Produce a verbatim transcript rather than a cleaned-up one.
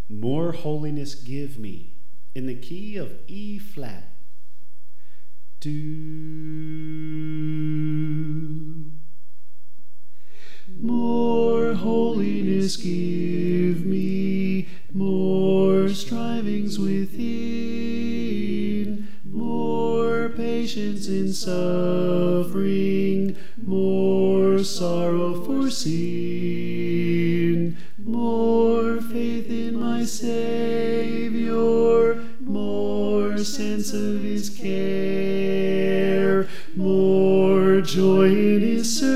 More holiness give me, in the key of E flat. Do. More holiness give me, more strivings within, more patience in suffering, more sorrow for sin, more faith in my Savior, more sense of his care, more joy in his service,